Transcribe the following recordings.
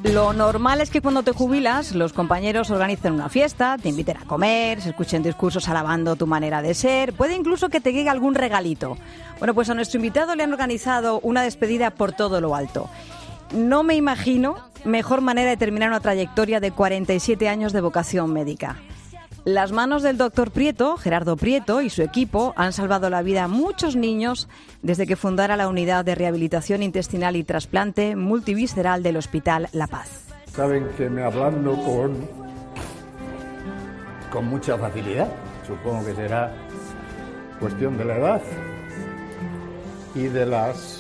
Lo normal es que cuando te jubilas, los compañeros organicen una fiesta, te inviten a comer, se escuchen discursos alabando tu manera de ser, puede incluso que te llegue algún regalito. Bueno, pues a nuestro invitado le han organizado una despedida por todo lo alto. No me imagino mejor manera de terminar una trayectoria de 47 años de vocación médica. Las manos del doctor Prieto, Gerardo Prieto, y su equipo han salvado la vida a muchos niños desde que fundara la Unidad de Rehabilitación Intestinal y Trasplante Multivisceral del Hospital La Paz. Saben que me hablando con mucha facilidad. Supongo que será cuestión de la edad y de las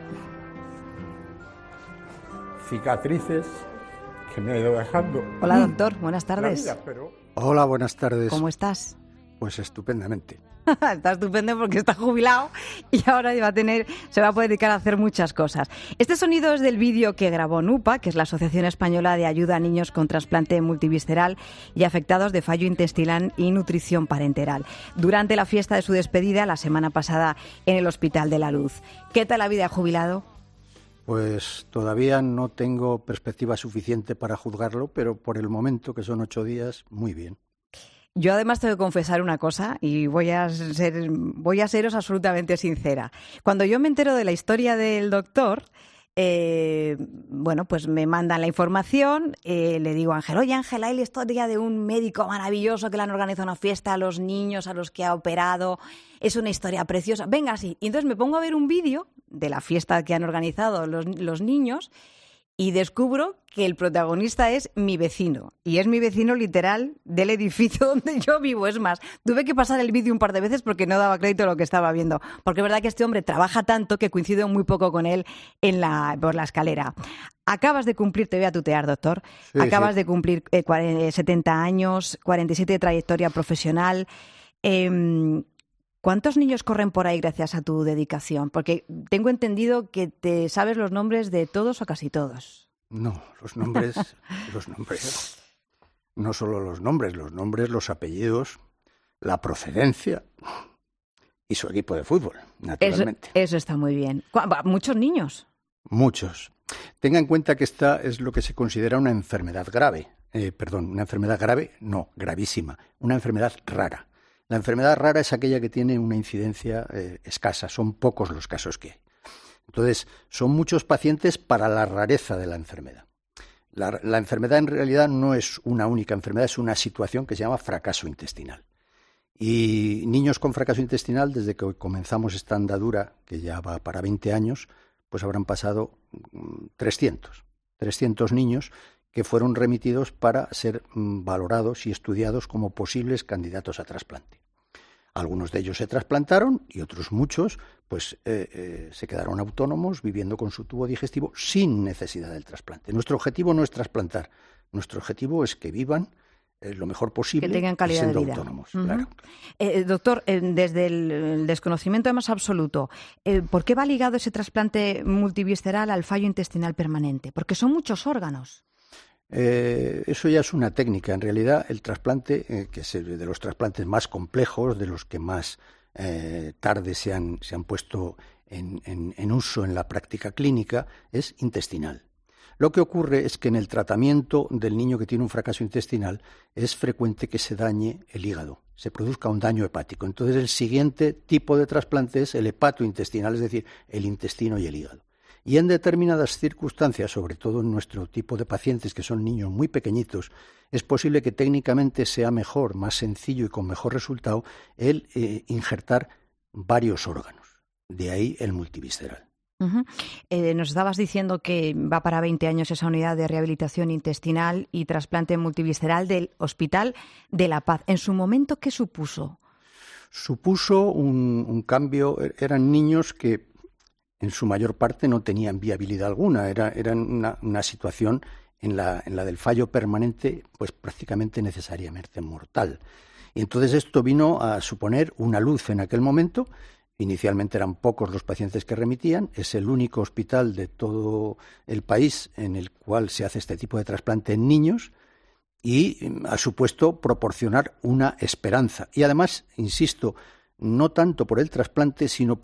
cicatrices que me he ido dejando. Hola, doctor. Buenas tardes. La vida, pero... Hola, buenas tardes. ¿Cómo estás? Pues estupendamente. Está estupendo porque está jubilado y ahora se va a poder dedicar a hacer muchas cosas. Este sonido es del vídeo que grabó NUPA, que es la Asociación Española de Ayuda a Niños con Trasplante Multivisceral y afectados de fallo intestinal y nutrición parenteral, durante la fiesta de su despedida la semana pasada en el Hospital de la Luz. ¿Qué tal la vida de jubilado? Pues todavía no tengo perspectiva suficiente para juzgarlo, pero por el momento, que son 8 días, muy bien. Yo además tengo que confesar una cosa y voy a seros absolutamente sincera. Cuando yo me entero de la historia del doctor, pues me mandan la información, le digo a Ángel, oye Ángel, hay la historia de un médico maravilloso que le han organizado una fiesta a los niños a los que ha operado, es una historia preciosa, venga sí. Y entonces me pongo a ver un vídeo de la fiesta que han organizado los niños y descubro que el protagonista es mi vecino. Y es mi vecino literal del edificio donde yo vivo. Es más, tuve que pasar el vídeo un par de veces porque no daba crédito a lo que estaba viendo. Porque es verdad que este hombre trabaja tanto que coincido muy poco con él por la escalera. Acabas de cumplir, te voy a tutear, doctor, de cumplir 70 años, 47 de trayectoria profesional. ¿Cuántos niños corren por ahí gracias a tu dedicación? Porque tengo entendido que te sabes los nombres de todos o casi todos. No, los nombres, no solo los nombres, los apellidos, la procedencia y su equipo de fútbol, naturalmente. Eso está muy bien. ¿Muchos niños? Muchos. Tenga en cuenta que esta es lo que se considera una enfermedad grave. Gravísima. Una enfermedad rara. La enfermedad rara es aquella que tiene una incidencia escasa, son pocos los casos que hay. Entonces, son muchos pacientes para la rareza de la enfermedad. La enfermedad en realidad no es una única enfermedad, es una situación que se llama fracaso intestinal. Y niños con fracaso intestinal, desde que comenzamos esta andadura, que ya va para 20 años, pues habrán pasado 300 niños que fueron remitidos para ser valorados y estudiados como posibles candidatos a trasplante. Algunos de ellos se trasplantaron y otros muchos se quedaron autónomos viviendo con su tubo digestivo sin necesidad del trasplante. Nuestro objetivo no es trasplantar, nuestro objetivo es que vivan lo mejor posible, que tengan calidad siendo de vida. Autónomos. Uh-huh. Claro. Doctor, desde el desconocimiento más absoluto, ¿por qué va ligado ese trasplante multivisceral al fallo intestinal permanente? Porque son muchos órganos. Eso ya es una técnica. En realidad, el trasplante, que es de los trasplantes más complejos, de los que más tarde se han puesto en uso en la práctica clínica, es intestinal. Lo que ocurre es que en el tratamiento del niño que tiene un fracaso intestinal es frecuente que se dañe el hígado, se produzca un daño hepático. Entonces, el siguiente tipo de trasplante es el hepatointestinal, es decir, el intestino y el hígado. Y en determinadas circunstancias, sobre todo en nuestro tipo de pacientes que son niños muy pequeñitos, es posible que técnicamente sea mejor, más sencillo y con mejor resultado el injertar varios órganos. De ahí el multivisceral. Uh-huh. Nos estabas diciendo que va para 20 años esa unidad de rehabilitación intestinal y trasplante multivisceral del Hospital de La Paz. ¿En su momento qué supuso? Supuso un cambio. Eran niños que en su mayor parte no tenían viabilidad alguna. Eran una situación en la del fallo permanente, pues prácticamente necesariamente mortal. Y entonces esto vino a suponer una luz en aquel momento. Inicialmente eran pocos los pacientes que remitían. Es el único hospital de todo el país en el cual se hace este tipo de trasplante en niños y ha supuesto proporcionar una esperanza. Y además, insisto, no tanto por el trasplante, sino por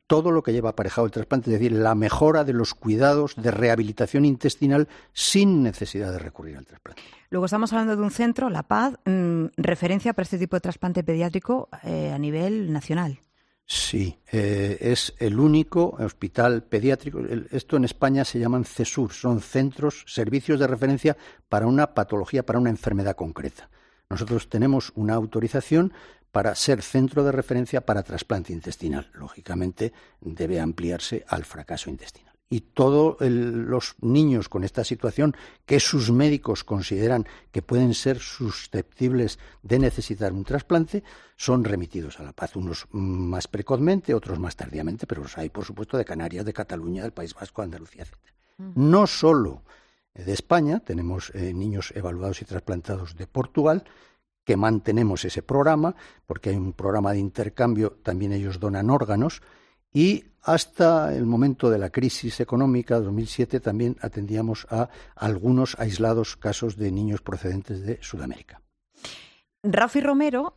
todo lo que lleva aparejado el trasplante, es decir, la mejora de los cuidados de rehabilitación intestinal sin necesidad de recurrir al trasplante. Luego estamos hablando de un centro, La Paz, referencia para este tipo de trasplante pediátrico a nivel nacional. Sí, es el único hospital pediátrico. Esto en España se llaman CESUR, son servicios de referencia para una patología, para una enfermedad concreta. Nosotros tenemos una autorización para ser centro de referencia para trasplante intestinal. Lógicamente, debe ampliarse al fracaso intestinal. Y todos los niños con esta situación que sus médicos consideran que pueden ser susceptibles de necesitar un trasplante son remitidos a La Paz, unos más precozmente, otros más tardíamente, pero los hay, por supuesto, de Canarias, de Cataluña, del País Vasco, Andalucía, etc. No solo de España, tenemos niños evaluados y trasplantados de Portugal, que mantenemos ese programa, porque hay un programa de intercambio, también ellos donan órganos, y hasta el momento de la crisis económica, 2007, también atendíamos a algunos aislados casos de niños procedentes de Sudamérica. Rafi Romero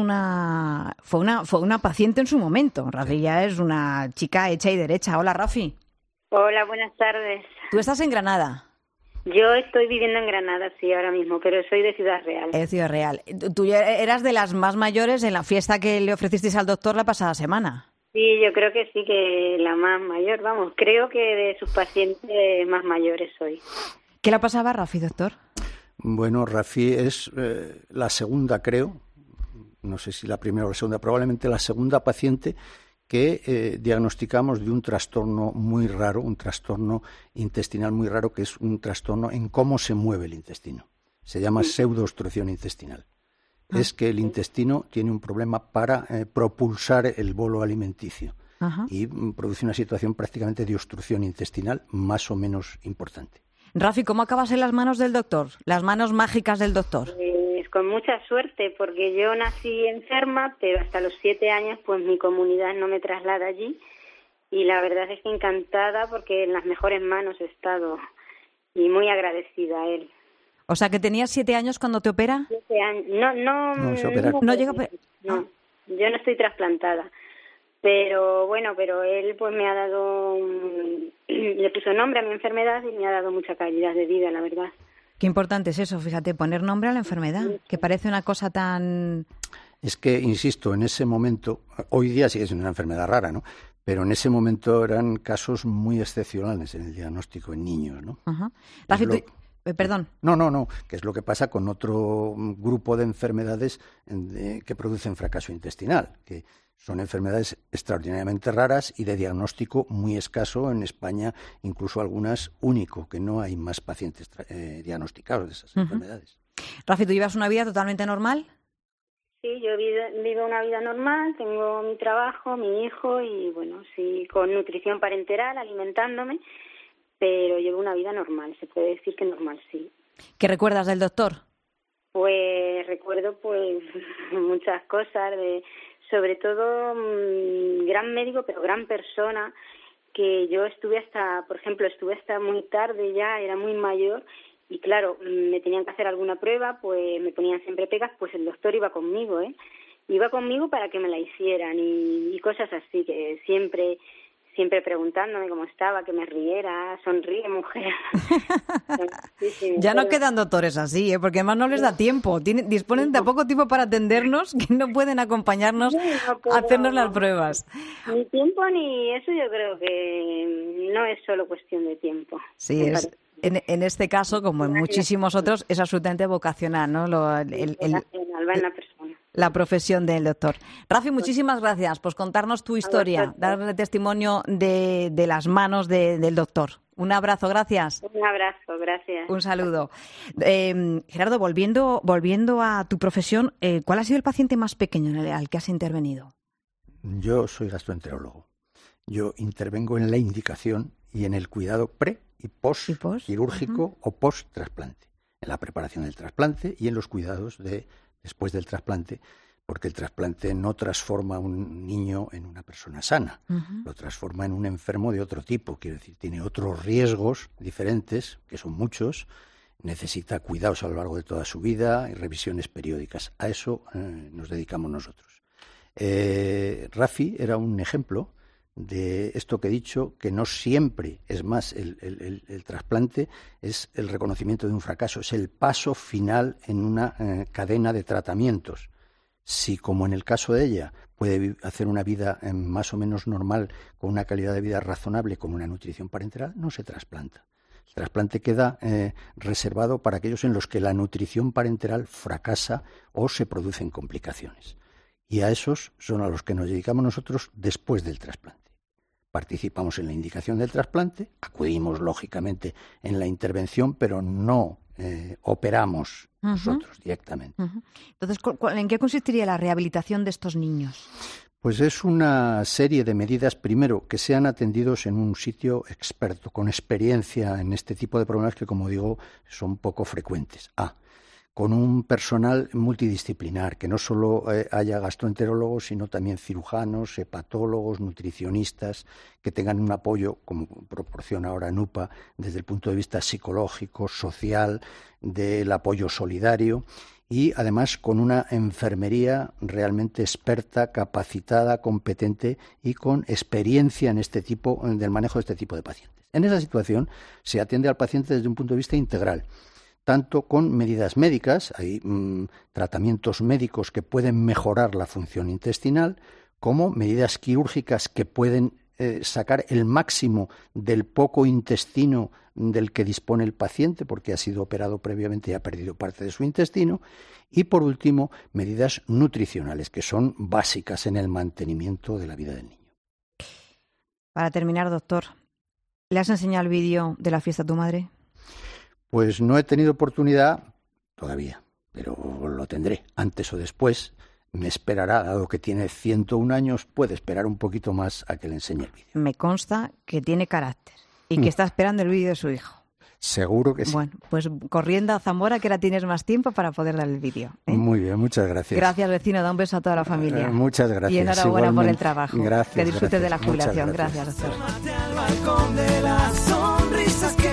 fue una paciente en su momento. Rafi ya es una chica hecha y derecha. Hola, Rafi. Hola, buenas tardes. ¿Tú estás en Granada? Yo estoy viviendo en Granada, sí, ahora mismo, pero soy de Ciudad Real. De Ciudad Real. Tú ya eras de las más mayores en la fiesta que le ofrecisteis al doctor la pasada semana. Sí, yo creo que sí, que la más mayor, vamos, creo que de sus pacientes más mayores soy. ¿Qué le pasaba a Rafi, doctor? Bueno, Rafi es la segunda, creo, no sé si la primera o la segunda, probablemente la segunda paciente que diagnosticamos de un trastorno muy raro, un trastorno intestinal muy raro, que es un trastorno en cómo se mueve el intestino. Se llama pseudoobstrucción intestinal. Es que el intestino tiene un problema para propulsar el bolo alimenticio. Y produce una situación prácticamente de obstrucción intestinal más o menos importante. Rafi, ¿cómo acabas en las manos del doctor? Las manos mágicas del doctor. Con mucha suerte, porque yo nací enferma, pero hasta los 7 años pues mi comunidad no me traslada allí, y la verdad es que encantada porque en las mejores manos he estado y muy agradecida a él. O sea, que tenías 7 años cuando te opera. 7 años. No llega. No, yo no estoy trasplantada. Pero bueno, él pues me ha dado, le puso nombre a mi enfermedad y me ha dado mucha calidad de vida, la verdad. Qué importante es eso, fíjate, poner nombre a la enfermedad, que parece una cosa tan... Es que, insisto, en ese momento, hoy día sigue siendo una enfermedad rara, ¿no? Pero en ese momento eran casos muy excepcionales en el diagnóstico en niños, ¿no? Rafi, perdón. No, que es lo que pasa con otro grupo de enfermedades que producen fracaso intestinal, que son enfermedades extraordinariamente raras y de diagnóstico muy escaso en España, incluso algunas único, que no hay más pacientes diagnosticados de esas enfermedades. Rafi, ¿tú llevas una vida totalmente normal? Sí, yo vivo una vida normal, tengo mi trabajo, mi hijo y bueno, sí, con nutrición parenteral, alimentándome, pero llevo una vida normal, se puede decir que normal, sí. ¿Qué recuerdas del doctor? Pues recuerdo muchas cosas, sobre todo gran médico, pero gran persona, que yo estuve hasta muy tarde ya, era muy mayor, y claro, me tenían que hacer alguna prueba, pues me ponían siempre pegas, pues el doctor iba conmigo, iba conmigo para que me la hicieran y cosas así, que siempre preguntándome cómo estaba, que me riera, sonríe, mujer. Sí, ya no quedan doctores así, porque además no les da tiempo. Disponen de poco tiempo para atendernos, que no pueden acompañarnos a hacernos las pruebas. Ni tiempo ni eso, yo creo que no es solo cuestión de tiempo. Sí, en este caso, como en muchísimos otros, es absolutamente vocacional, ¿no? Vocacional, va en la persona. La profesión del doctor. Rafi, muchísimas gracias por contarnos tu historia, darle testimonio de las manos del doctor. Un abrazo, gracias. Un abrazo, gracias. Un saludo. Gerardo, volviendo a tu profesión, ¿cuál ha sido el paciente más pequeño al que has intervenido? Yo soy gastroenterólogo. Yo intervengo en la indicación y en el cuidado pre- y post-quirúrgico o post-trasplante, en la preparación del trasplante y en los cuidados después del trasplante, porque el trasplante no transforma a un niño en una persona sana, lo transforma en un enfermo de otro tipo, quiero decir, tiene otros riesgos diferentes, que son muchos, necesita cuidados a lo largo de toda su vida y revisiones periódicas. A eso nos dedicamos nosotros. Rafi era un ejemplo de esto que he dicho, que no siempre, es más, el trasplante es el reconocimiento de un fracaso, es el paso final en una cadena de tratamientos. Si, como en el caso de ella, puede hacer una vida más o menos normal, con una calidad de vida razonable, con una nutrición parenteral, no se trasplanta. El trasplante queda reservado para aquellos en los que la nutrición parenteral fracasa o se producen complicaciones. Y a esos son a los que nos dedicamos nosotros después del trasplante. Participamos en la indicación del trasplante, acudimos lógicamente en la intervención, pero no operamos nosotros directamente. Entonces, ¿en qué consistiría la rehabilitación de estos niños? Pues es una serie de medidas, primero, que sean atendidos en un sitio experto, con experiencia en este tipo de problemas que, como digo, son poco frecuentes. Con un personal multidisciplinar, que no solo haya gastroenterólogos, sino también cirujanos, hepatólogos, nutricionistas, que tengan un apoyo, como proporciona ahora NUPA, desde el punto de vista psicológico, social, del apoyo solidario, y además con una enfermería realmente experta, capacitada, competente y con experiencia en del manejo de este tipo de pacientes. En esa situación se atiende al paciente desde un punto de vista integral, tanto con medidas médicas, hay tratamientos médicos que pueden mejorar la función intestinal, como medidas quirúrgicas que pueden sacar el máximo del poco intestino del que dispone el paciente, porque ha sido operado previamente y ha perdido parte de su intestino, y por último, medidas nutricionales, que son básicas en el mantenimiento de la vida del niño. Para terminar, doctor, ¿le has enseñado el vídeo de la fiesta a tu madre? Pues no he tenido oportunidad todavía, pero lo tendré antes o después. Me esperará, dado que tiene 101 años, puede esperar un poquito más a que le enseñe el vídeo. Me consta que tiene carácter y que está esperando el vídeo de su hijo. Seguro que sí. Bueno, pues corriendo a Zamora, que ahora tienes más tiempo para poder dar el vídeo. Muy bien, muchas gracias. Gracias, vecino. Da un beso a toda la familia. Muchas gracias. Y enhorabuena por el trabajo. Gracias. Que disfrutes de la jubilación. Gracias, doctor. Al balcón de las sonrisas que